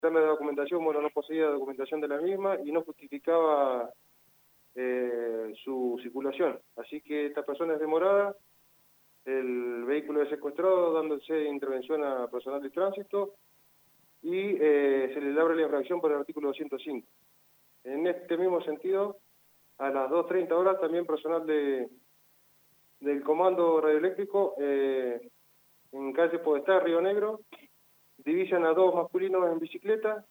la documentación, bueno, no poseía documentación de la misma y no justificaba su circulación. Así que esta persona es demorada, el vehículo es secuestrado, dándose intervención a personal de tránsito y se le labra la infracción por el artículo 205. En este mismo sentido, a las 2:30 horas, también personal del Comando Radioeléctrico en calle Podestá, Río Negro, divisan a dos masculinos en bicicleta.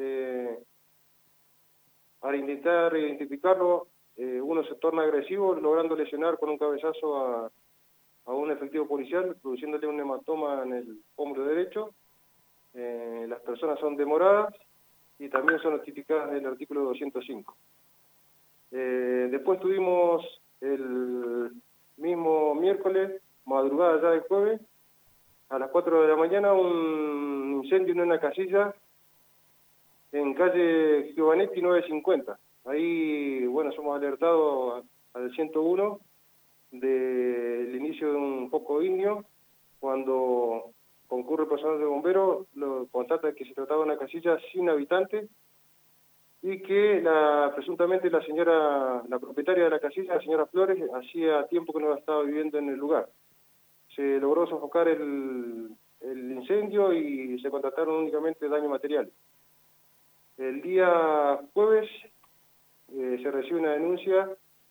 Al intentar identificarlo, uno se torna agresivo, logrando lesionar con un cabezazo a un efectivo policial, produciéndole un hematoma en el hombro derecho. Las personas son demoradas y también son notificadas del artículo 205. Después tuvimos el mismo miércoles, madrugada ya del jueves, a las 4 de la mañana, un incendio en una casilla en calle Giovanetti 950. Ahí, bueno, somos alertados al 101 del inicio de un foco indio. Cuando concurre personal de bomberos, lo constata que se trataba de una casilla sin habitantes y que presuntamente la propietaria de la casilla, la señora Flores, hacía tiempo que no estaba viviendo en el lugar. Se logró sofocar el incendio y se constataron únicamente daños materiales. El día jueves se recibe una denuncia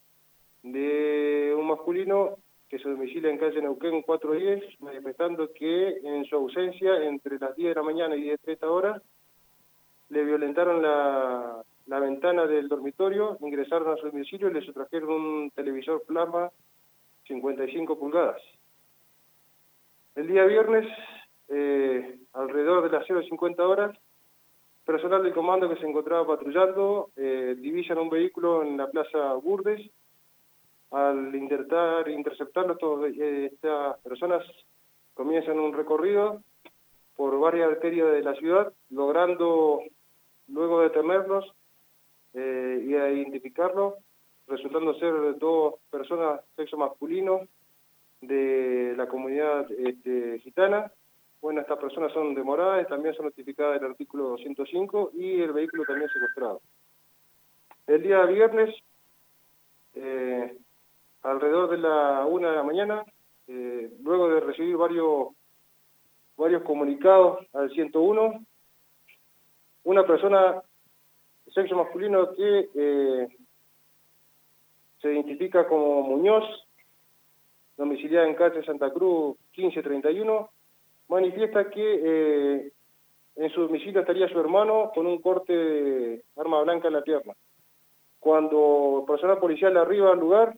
de un masculino que se domicilia en calle Neuquén 410, manifestando que en su ausencia, entre las 10 de la mañana y 10:30 horas, le violentaron la ventana del dormitorio, ingresaron a su domicilio y le sustrajeron un televisor plasma 55 pulgadas. El día viernes, alrededor de las 0:50 horas, personal del comando que se encontraba patrullando divisan un vehículo en la plaza Burdes. Al intentar interceptarlo, estas personas comienzan un recorrido por varias arterias de la ciudad, logrando luego detenerlos y identificarlos, resultando ser dos personas sexo masculino de la comunidad gitana. Bueno, estas personas son demoradas, también son notificadas del artículo 205 y el vehículo también secuestrado. El día viernes, alrededor de la 1 de la mañana, luego de recibir varios comunicados al 101, una persona sexo masculino que se identifica como Muñoz, domiciliada en calle Santa Cruz 1531, manifiesta que en su domicilio estaría su hermano con un corte de arma blanca en la pierna. Cuando el personal policial arriba al lugar,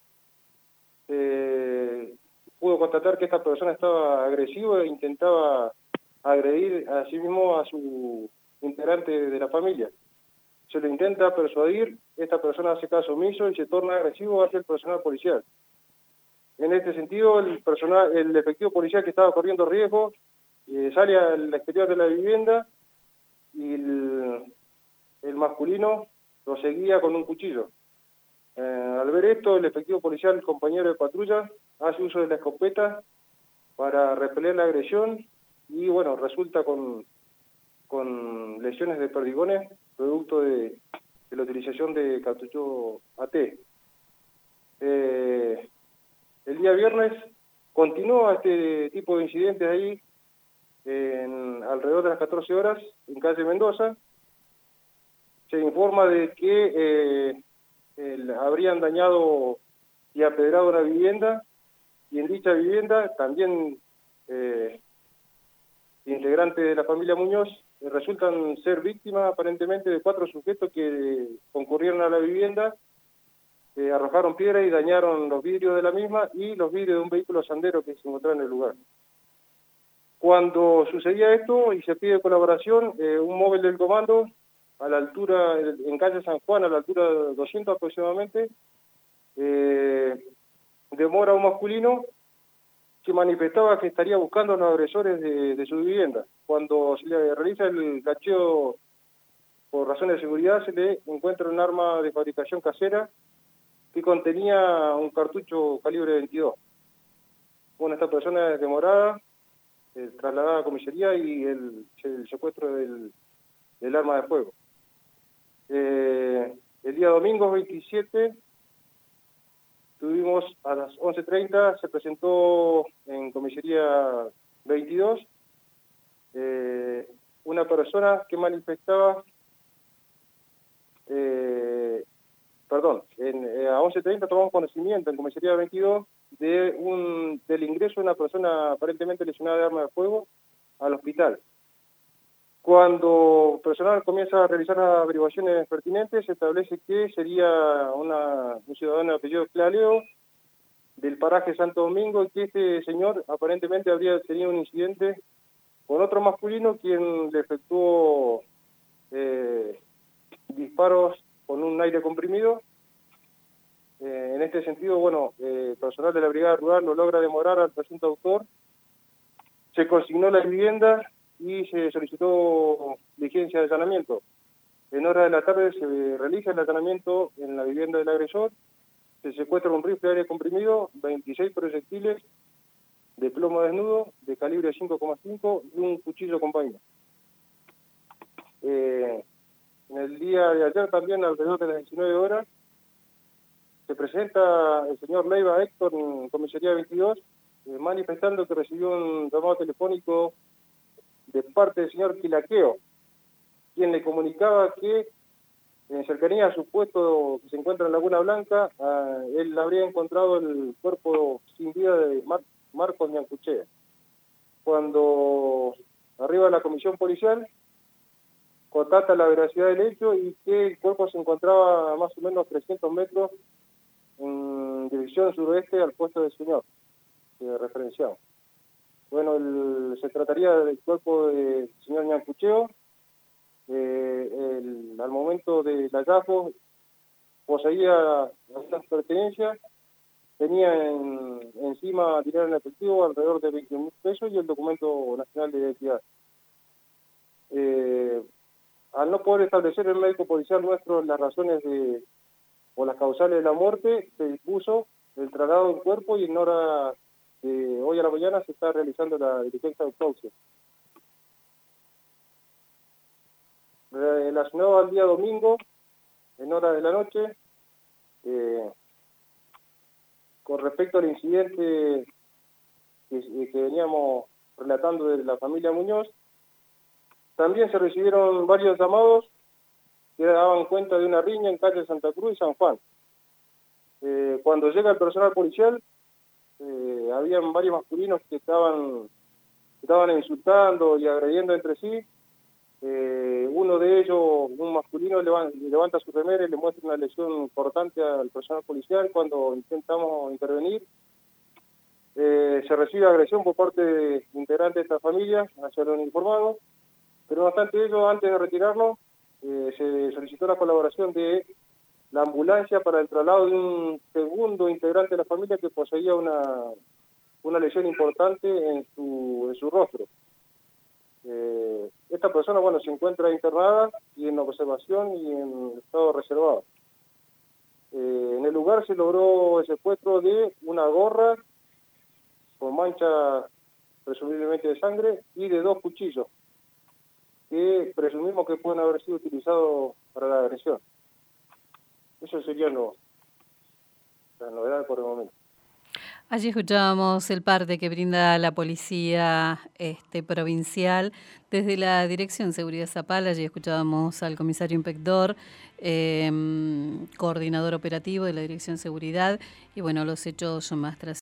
pudo constatar que esta persona estaba agresiva e intentaba agredir a sí mismo a su integrante de la familia. Se lo intenta persuadir, esta persona hace caso omiso y se torna agresivo hacia el personal policial. En este sentido, el efectivo policial que estaba corriendo riesgo sale al exterior de la vivienda y el masculino lo seguía con un cuchillo. Al ver esto, el efectivo policial, el compañero de patrulla, hace uso de la escopeta para repeler la agresión y, bueno, resulta con lesiones de perdigones, producto de la utilización de cartucho AT. El día viernes continúa este tipo de incidentes ahí, alrededor de las 14 horas, en calle Mendoza. Se informa de que habrían dañado y apedrado una vivienda, y en dicha vivienda también integrantes de la familia Muñoz resultan ser víctimas aparentemente de 4 sujetos que concurrieron a la vivienda, arrojaron piedras y dañaron los vidrios de la misma y los vidrios de un vehículo sandero que se encontraba en el lugar. Cuando sucedía esto y se pide colaboración, un móvil del comando a la altura, en calle San Juan, a la altura de 200 aproximadamente, demora a un masculino que manifestaba que estaría buscando a los agresores de su vivienda. Cuando se le realiza el cacheo por razones de seguridad, se le encuentra un arma de fabricación casera que contenía un cartucho calibre 22. Bueno, esta persona es demorada, trasladada a comisaría y el secuestro del arma de fuego. El día domingo 27 tuvimos a las 11:30, se presentó en comisaría 22 una persona que manifestaba, a 11:30 tomamos conocimiento en comisaría 22 del ingreso de una persona aparentemente lesionada de arma de fuego al hospital. Cuando el personal comienza a realizar las averiguaciones pertinentes, se establece que sería un ciudadano de apellido Claleo, del paraje Santo Domingo, y que este señor aparentemente habría tenido un incidente con otro masculino, quien le efectuó disparos con un aire comprimido. En este sentido, bueno, el personal de la Brigada Rural lo logra demorar al presunto autor, se consignó la vivienda y se solicitó diligencia de allanamiento. En horas de la tarde se realiza el allanamiento en la vivienda del agresor, se secuestra un rifle de aire comprimido, 26 proyectiles de plomo desnudo, de calibre 5,5 y un cuchillo con vaina. En el día de ayer también, alrededor de las 19 horas, se presenta el señor Leiva Héctor en comisaría 22, manifestando que recibió un llamado telefónico de parte del señor Quilaqueo, quien le comunicaba que en cercanía a su puesto que se encuentra en Laguna Blanca, él habría encontrado el cuerpo sin vida de Marcos Ñancuchea. Cuando arriba la comisión policial, constata la veracidad del hecho y que el cuerpo se encontraba a más o menos 300 metros en dirección suroeste al puesto del señor referenciado. Bueno, se trataría del cuerpo del señor Ñancucheo. Al momento del hallazgo poseía algunas pertenencias, tenía encima dinero en efectivo alrededor de 20.000 pesos y el documento nacional de identidad. Al no poder establecer el médico policial nuestro las razones o las causales de la muerte, se dispuso el traslado del cuerpo y en hora de hoy a la mañana se está realizando la diligencia de autopsia. Relacionado al día domingo, en horas de la noche, con respecto al incidente que veníamos relatando de la familia Muñoz, también se recibieron varios llamados que daban cuenta de una riña en calle Santa Cruz y San Juan. Cuando llega el personal policial, habían varios masculinos que estaban insultando y agrediendo entre sí. Uno de ellos, un masculino, levanta su remera y le muestra una lesión importante al personal policial. Cuando intentamos intervenir, se recibe agresión por parte de integrantes de esta familia hacia los uniformados, pero no obstante ello, antes de retirarnos, se solicitó la colaboración de la ambulancia para el traslado de un segundo integrante de la familia que poseía una lesión importante en su rostro. Esta persona, bueno, se encuentra internada y en observación y en estado reservado. En el lugar se logró el secuestro de una gorra con mancha presumiblemente de sangre y de 2 cuchillos que presumimos que pueden haber sido utilizados para la agresión. Eso sería la novedad por el momento. Allí escuchábamos el parte que brinda la policía provincial desde la Dirección Seguridad Zapala. Allí escuchábamos al comisario inspector, coordinador operativo de la Dirección Seguridad, y bueno, los hechos más trascendentes.